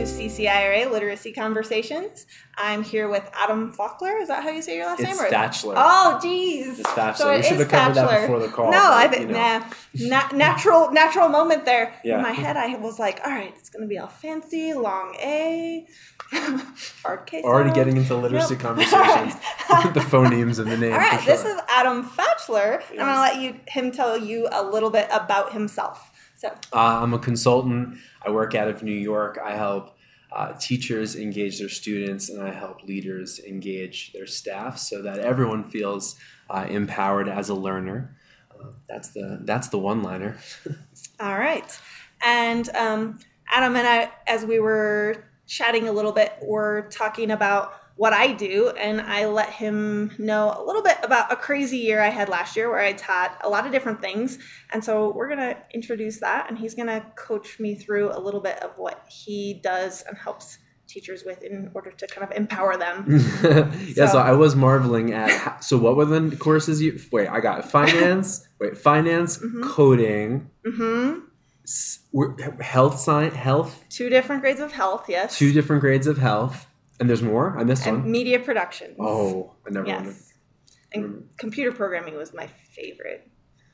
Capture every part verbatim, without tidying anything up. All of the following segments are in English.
to C C I R A Literacy Conversations. I'm here with Adam Faulkner. Is that how you say your last it's name? It's Thatchler. Oh, geez. It's Thatchler. So we it should have covered Thatchler. that before the call. No, but, I think, you know. nah. Na- natural, natural moment there. Yeah. In my head, I was like, all right, it's going to be all fancy, long A, hard case. Already out. Getting into literacy Nope. conversations. The phonemes and the name. All right, for sure. This is Adam Thatchler, Yes. and I'm going to let you him tell you a little bit about himself. So, uh, I'm a consultant. I work out of New York. I help uh, teachers engage their students, and I help leaders engage their staff so that everyone feels uh, empowered as a learner. Uh, that's the that's the one-liner. All right. And um, Adam and I, as we were chatting a little bit, were talking about what I do, and I let him know a little bit about a crazy year I had last year where I taught a lot of different things. And so we're going to introduce that, and he's going to coach me through a little bit of what he does and helps teachers with in order to kind of empower them. yeah, so, so I was marveling at, so what were the courses you, wait, I got finance, wait, finance, mm-hmm. coding, mm-hmm. health science, health. Two different grades of health, yes. Two different grades of health. And there's more? I missed and one. Media productions. Oh, I never yes. wanted. And mm. computer programming was my favorite.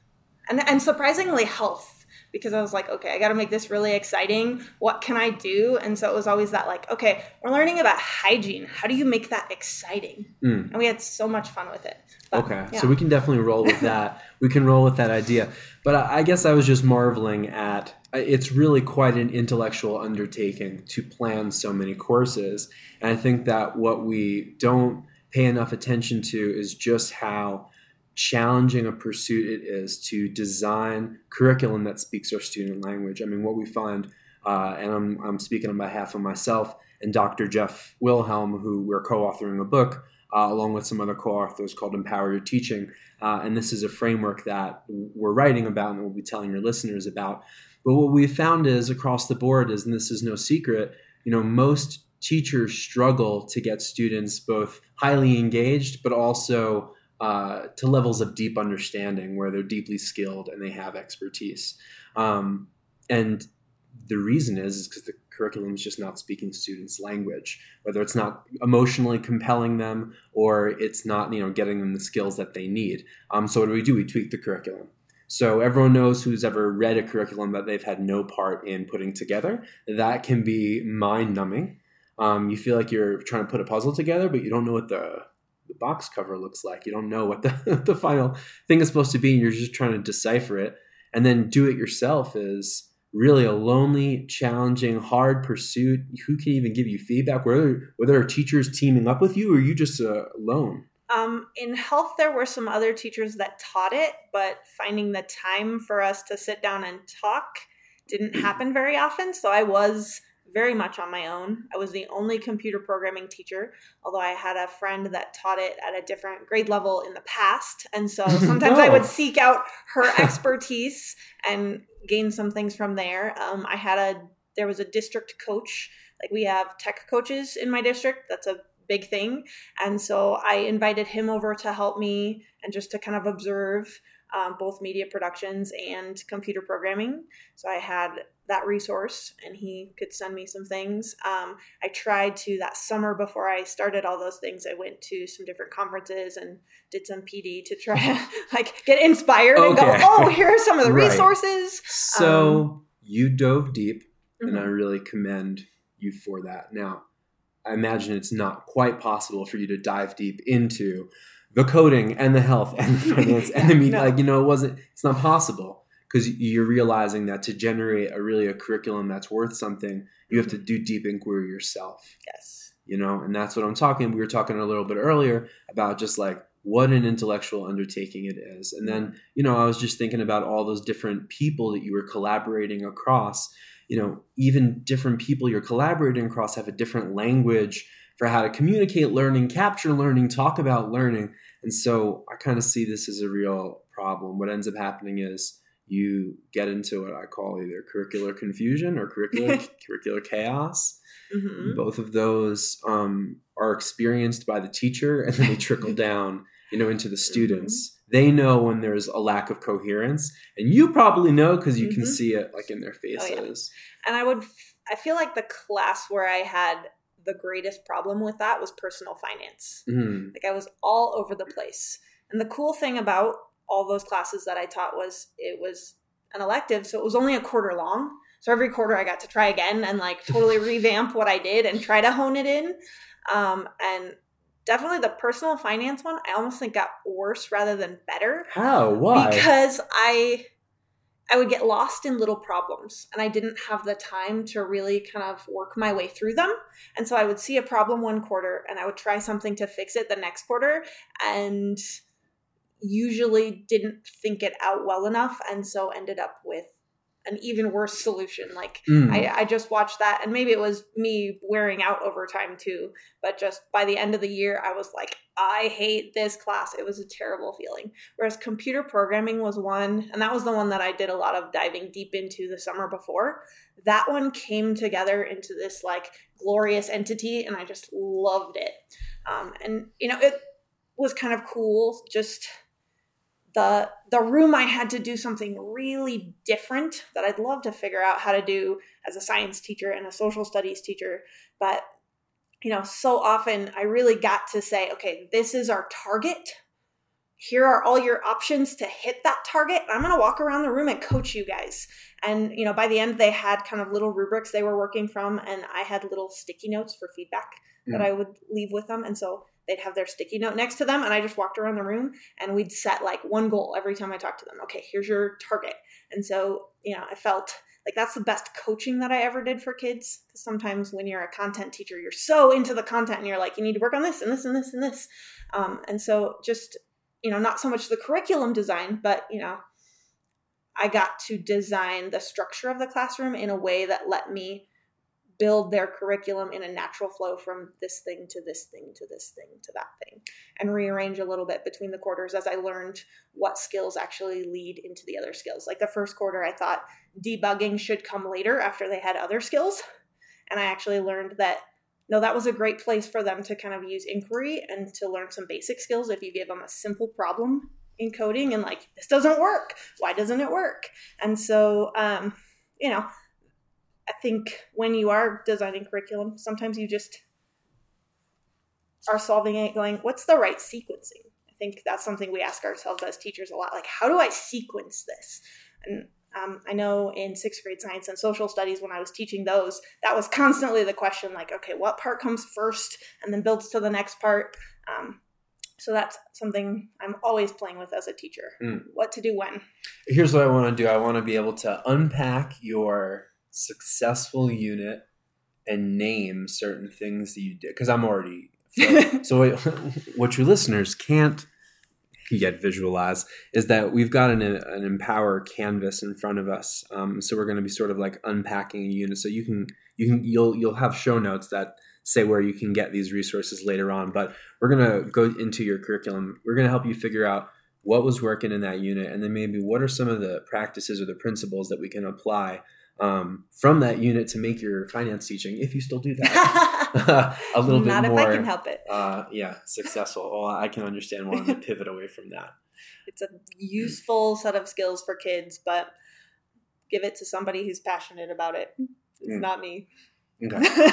And and surprisingly health, because I was like, okay, I got to make this really exciting. What can I do? And so it was always that like, okay, we're learning about hygiene. How do you make that exciting? Mm. And we had so much fun with it. But, okay, yeah. So we can definitely roll with that. We can roll with that idea. But I, I guess I was just marveling at, it's really quite an intellectual undertaking to plan so many courses. And I think that what we don't pay enough attention to is just how challenging a pursuit it is to design curriculum that speaks our student language. I mean, what we find, uh, and I'm, I'm speaking on behalf of myself and Doctor Jeff Wilhelm, who we're co-authoring a book uh, along with some other co-authors called Empower Your Teaching. Uh, and this is a framework that we're writing about and we'll be telling your listeners about. But what we found is across the board is, and this is no secret, you know, most teachers struggle to get students both highly engaged, but also uh, to levels of deep understanding where they're deeply skilled and they have expertise. Um, and the reason is, is because the curriculum is just not speaking students' language, whether it's not emotionally compelling them or it's not, you know, getting them the skills that they need. Um, so what do we do? We tweak the curriculum. So everyone knows who's ever read a curriculum that they've had no part in putting together. That can be mind-numbing. Um, you feel like you're trying to put a puzzle together, but you don't know what the, the box cover looks like. You don't know what the, the final thing is supposed to be, and you're just trying to decipher it. And then do it yourself is really a lonely, challenging, hard pursuit. Who can even give you feedback? Whether, whether are teachers teaming up with you or are you just uh, alone? Um, in health, there were some other teachers that taught it, but finding the time for us to sit down and talk didn't happen very often. So I was very much on my own. I was the only computer programming teacher, although I had a friend that taught it at a different grade level in the past. And so sometimes oh. I would seek out her expertise and gain some things from there. Um, I had a, there was a district coach. Like we have tech coaches in my district. That's a big thing. And so I invited him over to help me and just to kind of observe um, both media productions and computer programming. So I had that resource and he could send me some things. Um, I tried to that summer before I started all those things. I went to some different conferences and did some P D to try to like get inspired okay. and go, oh, here are some of the right. resources. So um, you dove deep mm-hmm. and I really commend you for that. Now, I imagine it's not quite possible for you to dive deep into the coding and the health and the finance and the media. No. Like, you know, it wasn't, it's not possible because you're realizing that to generate a really a curriculum that's worth something, you have to do deep inquiry yourself. Yes. You know, and that's what I'm talking. We were talking a little bit earlier about just like what an intellectual undertaking it is. And then, you know, I was just thinking about all those different people that you were collaborating across. You know, even different people you're collaborating across have a different language for how to communicate learning, capture learning, talk about learning. And so I kind of see this as a real problem. What ends up happening is you get into what I call either curricular confusion or curricular curricular chaos. Mm-hmm. Both of those um, are experienced by the teacher and then they trickle down, you know, into the students. they know when there's a lack of coherence, and you probably know because you mm-hmm. can see it like in their faces. Oh, yeah. And I would, I feel like the class where I had the greatest problem with that was personal finance. Mm-hmm. Like I was all over the place. And the cool thing about all those classes that I taught was it was an elective, so it was only a quarter long. So every quarter I got to try again and like totally revamp what I did and try to hone it in. Um, and definitely the personal finance one, I almost think got worse rather than better. How? Why? Because I I would get lost in little problems and I didn't have the time to really kind of work my way through them. And so I would see a problem one quarter and I would try something to fix it the next quarter and usually didn't think it out well enough. And so ended up with an even worse solution. Like mm. I, I just watched that and maybe it was me wearing out over time too. But just by the end of the year, I was like, I hate this class. It was a terrible feeling. Whereas computer programming was one, and that was the one that I did a lot of diving deep into the summer before. That one came together into this like glorious entity and I just loved it. Um, and, you know, it was kind of cool just The the room I had to do something really different that I'd love to figure out how to do as a science teacher and a social studies teacher. But, you know, so often I really got to say, okay, this is our target. Here are all your options to hit that target. I'm going to walk around the room and coach you guys. And, you know, by the end, they had kind of little rubrics they were working from. And I had little sticky notes for feedback mm. that I would leave with them. And so they'd have their sticky note next to them. And I just walked around the room and we'd set like one goal every time I talked to them. Okay, here's your target. And so, you know, I felt like that's the best coaching that I ever did for kids. Because sometimes when you're a content teacher, you're so into the content and you're like, you need to work on this and this and this and this. Um, and so just, you know, not so much the curriculum design, but, you know, I got to design the structure of the classroom in a way that let me build their curriculum in a natural flow from this thing to this thing to this thing to that thing and rearrange a little bit between the quarters as I learned what skills actually lead into the other skills. Like the first quarter, I thought debugging should come later after they had other skills. And I actually learned that, no, that was a great place for them to kind of use inquiry and to learn some basic skills if you give them a simple problem in coding and like, this doesn't work. Why doesn't it work? And so, um, you know, I think when you are designing curriculum, sometimes you just are solving it going, what's the right sequencing? I think that's something we ask ourselves as teachers a lot. Like, how do I sequence this? And um, I know in sixth grade science and social studies, when I was teaching those, that was constantly the question, like, okay, what part comes first and then builds to the next part? Um, so that's something I'm always playing with as a teacher, mm. what to do when. Here's what I want to do. I want to be able to unpack your successful unit and name certain things that you did, because I'm already so what your listeners can't yet visualize is that we've got an, an Empower canvas in front of us, um, so we're going to be sort of like unpacking a unit, so you can you can you'll you'll have show notes that say where you can get these resources later on, but we're going to go into your curriculum. We're going to help you figure out what was working in that unit, and then maybe what are some of the practices or the principles that we can apply Um, from that unit to make your finance teaching, if you still do that, a little Not bit if more. I can help it. Uh, yeah, successful. Well, I can understand wanting to pivot away from that. It's a useful set of skills for kids, but give it to somebody who's passionate about it. It's mm. not me. Okay.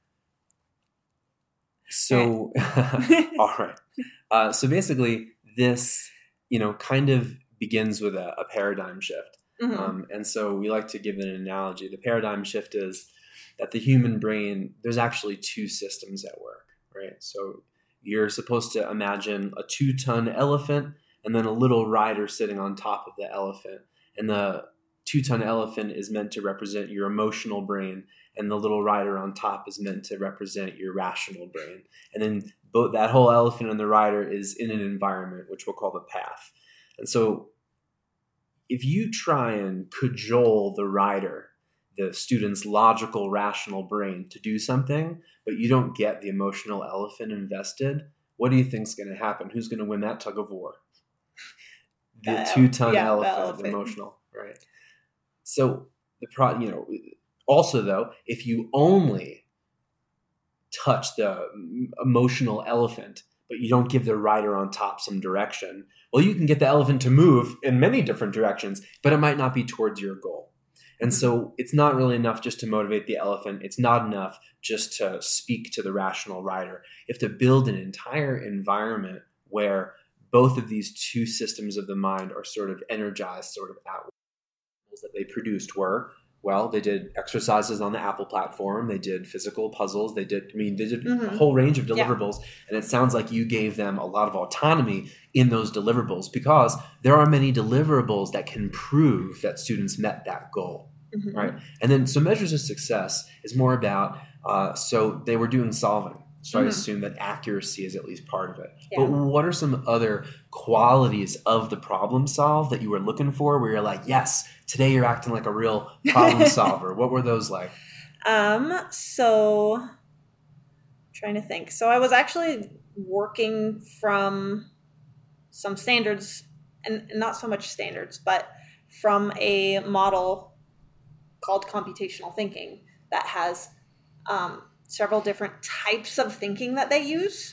So, all right. Uh, so basically, this, you know, kind of begins with a, a paradigm shift. Mm-hmm. Um, and so we like to give an analogy. The paradigm shift is that the human brain, there's actually two systems at work, right? So you're supposed to imagine a two-ton elephant and then a little rider sitting on top of the elephant. And the two-ton elephant is meant to represent your emotional brain, and the little rider on top is meant to represent your rational brain. And then both, that whole elephant and the rider is in an environment, which we'll call the path. And so if you try and cajole the rider, the student's logical, rational brain to do something, but you don't get the emotional elephant invested, what do you think's going to happen? Who's going to win that tug of war? The uh, two-ton yeah, elephant, elephant, emotional, right? So the pro, you know, also though, if you only touch the emotional elephant, but you don't give the rider on top some direction. Well, you can get the elephant to move in many different directions, but it might not be towards your goal. And so it's not really enough just to motivate the elephant. It's not enough just to speak to the rational rider. You have to build an entire environment where both of these two systems of the mind are sort of energized, sort of at will. That they produced were, well, they did exercises on the Apple platform. They did physical puzzles. They did, I mean, they did mm-hmm. a whole range of deliverables. Yeah. And it sounds like you gave them a lot of autonomy in those deliverables, because there are many deliverables that can prove that students met that goal, mm-hmm. right? And then, so measures of success is more about, uh, so they were doing solving. So mm-hmm. I assume that accuracy is at least part of it. Yeah. But what are some other qualities of the problem solve that you were looking for where you're like, yes, today you're acting like a real problem solver? What were those like? Um, so I'm trying to think. So I was actually working from some standards, and not so much standards, but from a model called computational thinking that has um, several different types of thinking that they use.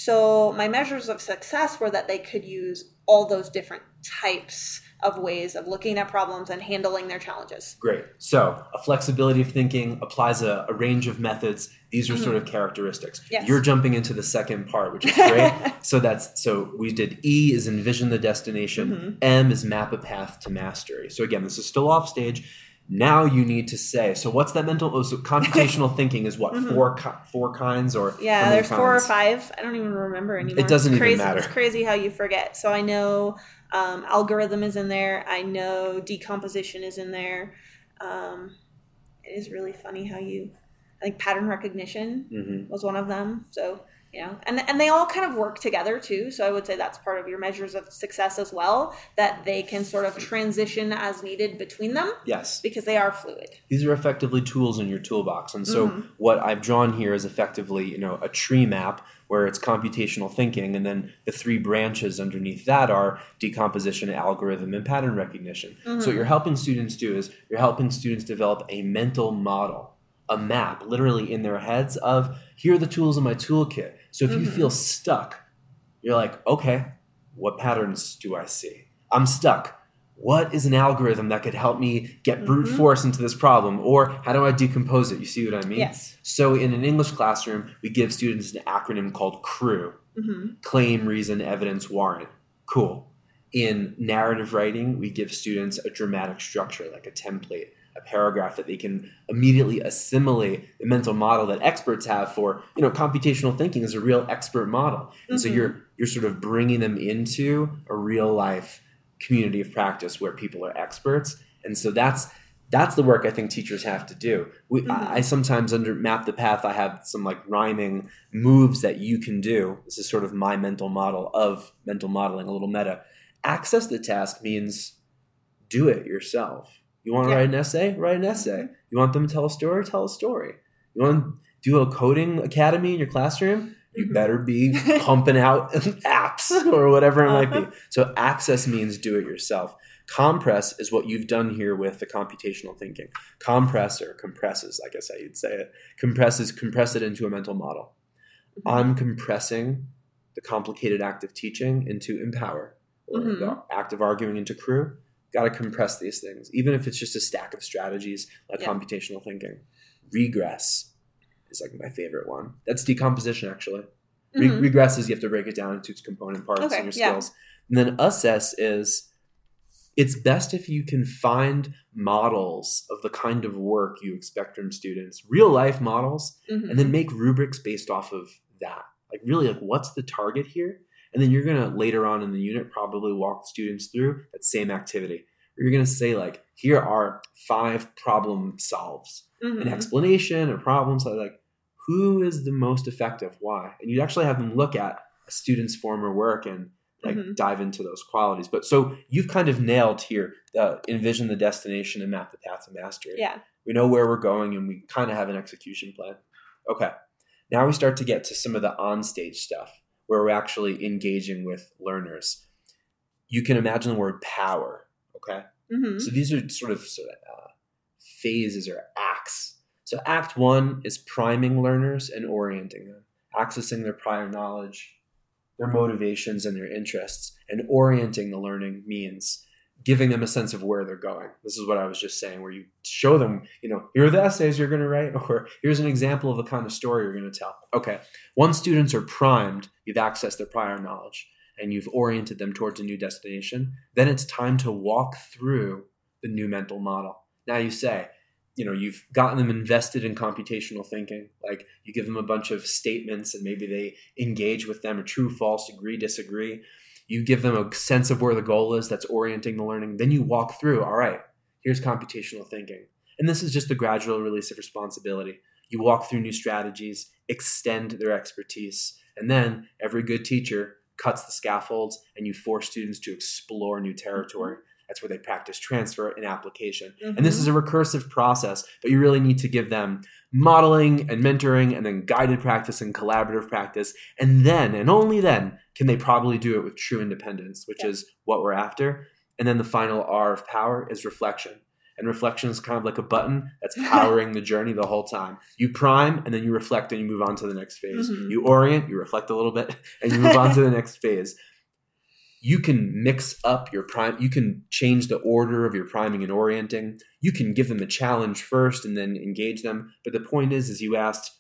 So my measures of success were that they could use all those different types of ways of looking at problems and handling their challenges. Great. So a flexibility of thinking applies a, a range of methods. These are mm-hmm. sort of characteristics. Yes. You're jumping into the second part, which is great. so that's so we did E is envision the destination. Mm-hmm. M is map a path to mastery. So again, this is still off stage. Now you need to say, so what's that mental, oh, so computational thinking is what, mm-hmm. four four kinds or? Yeah, there's kinds? four or five. I don't even remember anymore. It doesn't it's crazy. even matter. It's crazy how you forget. So I know um, algorithm is in there. I know decomposition is in there. Um, it is really funny how you, I think pattern recognition mm-hmm. was one of them. So, you know, and and they all kind of work together too. So I would say that's part of your measures of success as well, that they can sort of transition as needed between them. Yes. Because they are fluid. These are effectively tools in your toolbox. And so mm-hmm. what I've drawn here is effectively, you know, a tree map where it's computational thinking, and then the three branches underneath that are decomposition, algorithm, and pattern recognition. Mm-hmm. So what you're helping students do is you're helping students develop a mental model, a map literally in their heads of, here are the tools in my toolkit. So if mm-hmm. you feel stuck, you're like, okay, what patterns do I see? I'm stuck. What is an algorithm that could help me get brute mm-hmm. force into this problem? Or how do I decompose it? You see what I mean? Yes. So in an English classroom, we give students an acronym called CREW. Mm-hmm. Claim, reason, evidence, warrant. Cool. In narrative writing, we give students a dramatic structure, like a template, a paragraph that they can immediately assimilate the mental model that experts have for, you know, computational thinking is a real expert model. And mm-hmm. so you're you're sort of bringing them into a real life community of practice where people are experts. And so that's that's the work I think teachers have to do. We, mm-hmm. I, I sometimes under Map the Path, I have some like rhyming moves that you can do. This is sort of my mental model of mental modeling, a little meta. Access the task means do it yourself. You want to yeah. write an essay? Write an essay. You want them to tell a story? Tell a story. You want to do a coding academy in your classroom? You mm-hmm. better be pumping out apps or whatever it uh-huh. might be. So access means do it yourself. Compress is what you've done here with the computational thinking. Compress or compresses, I guess how you'd say it. Compresses, compress it into a mental model. Mm-hmm. I'm compressing the complicated act of teaching into empower, or mm-hmm. the act of arguing into CREW. Got to compress these things, even if it's just a stack of strategies like yeah. computational thinking. Regress is like my favorite one. That's decomposition, actually. Re- mm-hmm. Regress is you have to break it down into its component parts okay, and your skills. Yeah. And then assess is it's best if you can find models of the kind of work you expect from students, real life models, mm-hmm. and then make rubrics based off of that. Like really, like what's the target here? And then you're going to later on in the unit probably walk students through that same activity. You're going to say like, here are five problem solves, mm-hmm. an explanation, a problem. So like, who is the most effective? Why? And you actually have them look at a student's former work and like mm-hmm. dive into those qualities. But so you've kind of nailed here, the envision the destination and map the path to mastery. Yeah. We know where we're going and we kind of have an execution plan. Okay. Now we start to get to some of the on-stage stuff, where we're actually engaging with learners. You can imagine the word power, okay? Mm-hmm. So these are sort of, sort of uh, phases or acts. So act one is priming learners and orienting them, accessing their prior knowledge, their motivations and their interests. And orienting the learning means giving them a sense of where they're going. This is what I was just saying, where you show them, you know, here are the essays you're going to write, or here's an example of the kind of story you're going to tell. Okay, once students are primed, you've accessed their prior knowledge, and you've oriented them towards a new destination, then it's time to walk through the new mental model. Now you say, you know, you've gotten them invested in computational thinking, like you give them a bunch of statements and maybe they engage with them, a true, false, agree, disagree. You give them a sense of where the goal is, that's orienting the learning. Then you walk through, all right, here's computational thinking. And this is just the gradual release of responsibility. You walk through new strategies, extend their expertise, and then every good teacher cuts the scaffolds and you force students to explore new territory. That's where they practice transfer and application. Mm-hmm. And this is a recursive process, but you really need to give them modeling and mentoring and then guided practice and collaborative practice. And then, and only then, can they probably do it with true independence, which yeah. is what we're after. And then the final R of power is reflection. And reflection is kind of like a button that's powering the journey the whole time. You prime, and then you reflect, and you move on to the next phase. Mm-hmm. You orient, you reflect a little bit, and you move on to the next phase. You can mix up your prime. You can change the order of your priming and orienting. You can give them a challenge first and then engage them. But the point is, is you asked,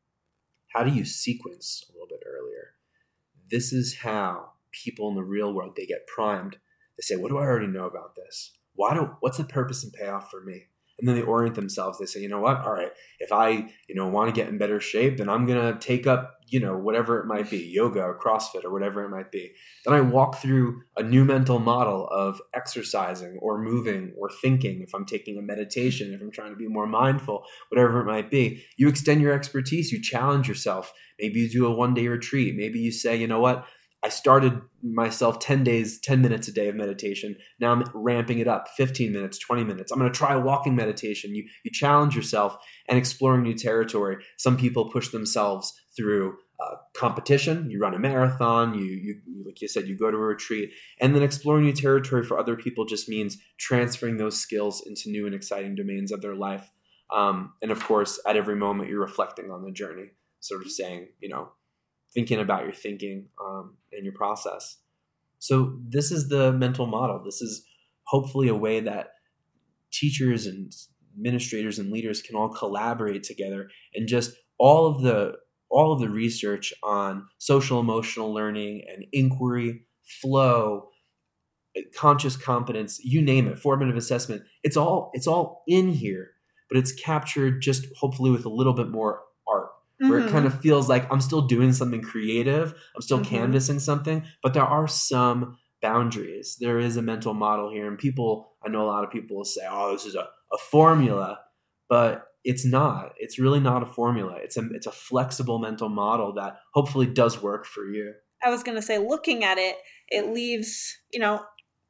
how do you sequence a little bit earlier? This is how people in the real world, they get primed. They say, what do I already know about this? Why do, what's the purpose and payoff for me? And then they orient themselves. They say, you know what? All right, if I, you know, want to get in better shape, then I'm going to take up, you know, whatever it might be, yoga or CrossFit or whatever it might be. Then I walk through a new mental model of exercising or moving or thinking. If I'm taking a meditation, if I'm trying to be more mindful, whatever it might be, you extend your expertise, you challenge yourself. Maybe you do a one-day retreat. Maybe you say, you know what? I started myself ten days, ten minutes a day of meditation. Now I'm ramping it up, fifteen minutes, twenty minutes. I'm going to try walking meditation. You you challenge yourself and exploring new territory. Some people push themselves through uh, competition. You run a marathon. You, you, like you said, you go to a retreat. And then exploring new territory for other people just means transferring those skills into new and exciting domains of their life. Um, and of course, at every moment, you're reflecting on the journey, sort of saying, you know, thinking about your thinking um, and your process. So this is the mental model. This is hopefully a way that teachers and administrators and leaders can all collaborate together, and just all of the all of the research on social emotional learning and inquiry, flow, conscious competence, you name it, formative assessment. It's all it's all in here, but it's captured just hopefully with a little bit more art. Where mm-hmm. it kind of feels like I'm still doing something creative, I'm still mm-hmm. canvassing something, but there are some boundaries. There is a mental model here, and people, I know a lot of people will say, oh, this is a, a formula, but it's not. It's really not a formula. It's a, it's a flexible mental model that hopefully does work for you. I was going to say, looking at it, it leaves, you know,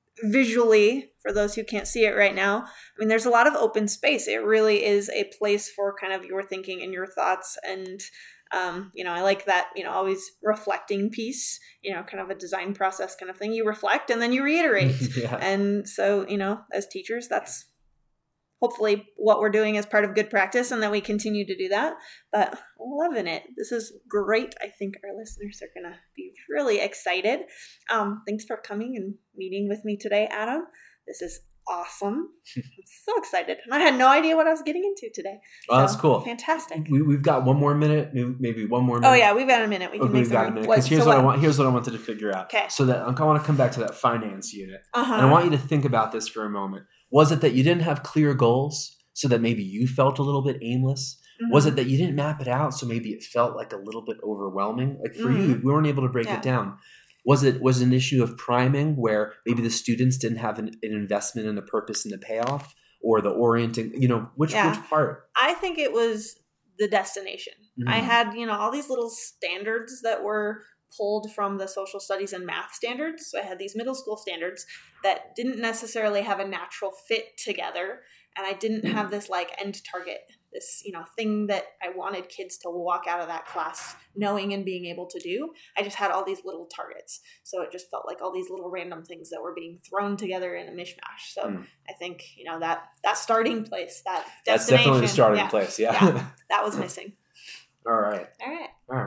visually, for those who can't see it right now, I mean, there's a lot of open space. It really is a place for kind of your thinking and your thoughts. And, um, you know, I like that, you know, always reflecting piece, you know, kind of a design process kind of thing. You reflect and then you reiterate. yeah. And so, you know, as teachers, that's hopefully what we're doing as part of good practice, and that we continue to do that. But loving it. This is great. I think our listeners are going to be really excited. Um, thanks for coming and meeting with me today, Adam. This is awesome. I'm so excited. And I had no idea what I was getting into today. Oh, so, that's cool. Fantastic. We, we've got one more minute, maybe one more minute. Oh, yeah, we've got a minute. We can okay, make we've got a minute. Because here's, so what I want, here's what I wanted to figure out. Okay. So that I want to come back to that finance unit. Uh-huh. And I want you to think about this for a moment. Was it that you didn't have clear goals so that maybe you felt a little bit aimless? Mm-hmm. Was it that you didn't map it out so maybe it felt like a little bit overwhelming? Like for mm-hmm. you, we weren't able to break yeah. it down. Was it was it an issue of priming where maybe the students didn't have an, an investment in the purpose and the payoff, or the orienting, you know, which, yeah. which part? I think it was the destination. Mm-hmm. I had, you know, all these little standards that were pulled from the social studies and math standards. So I had these middle school standards that didn't necessarily have a natural fit together. And I didn't have this like end target, this, you know, thing that I wanted kids to walk out of that class knowing and being able to do. I just had all these little targets. So it just felt like all these little random things that were being thrown together in a mishmash. So mm. I think, you know, that, that starting place, that destination. That's definitely the starting yeah, place. Yeah. yeah. That was missing. All right. All right. All right.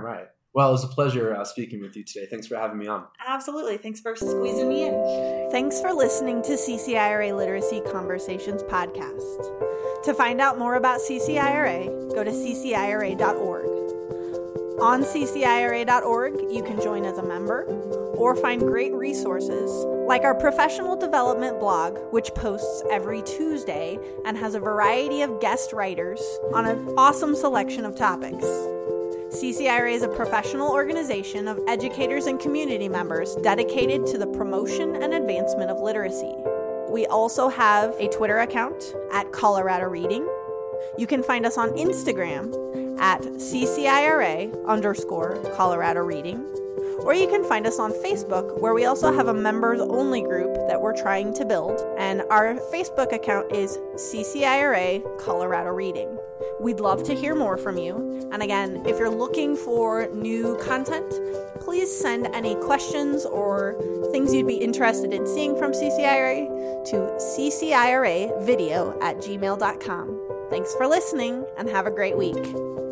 Well, it was a pleasure uh, speaking with you today. Thanks for having me on. Absolutely. Thanks for squeezing me in. Thanks for listening to C C I R A Literacy Conversations podcast. To find out more about C C I R A, go to c c i r a dot org. On c c i r a dot org, you can join as a member or find great resources like our professional development blog, which posts every Tuesday and has a variety of guest writers on an awesome selection of topics. C C I R A is a professional organization of educators and community members dedicated to the promotion and advancement of literacy. We also have a Twitter account at Colorado Reading. You can find us on Instagram at C C I R A underscore Colorado Reading. Or you can find us on Facebook, where we also have a members-only group that we're trying to build. And our Facebook account is C C I R A Colorado Reading. We'd love to hear more from you. And again, if you're looking for new content, please send any questions or things you'd be interested in seeing from C C I R A to c c i r a video at gmail dot com. Thanks for listening and have a great week.